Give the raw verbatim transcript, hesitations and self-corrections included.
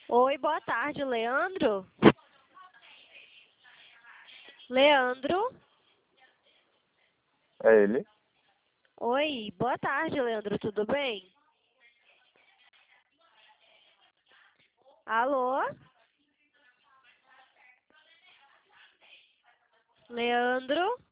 Oi, boa tarde, Leandro. Leandro? É ele? Oi, boa tarde, Leandro, tudo bem? Alô? Leandro?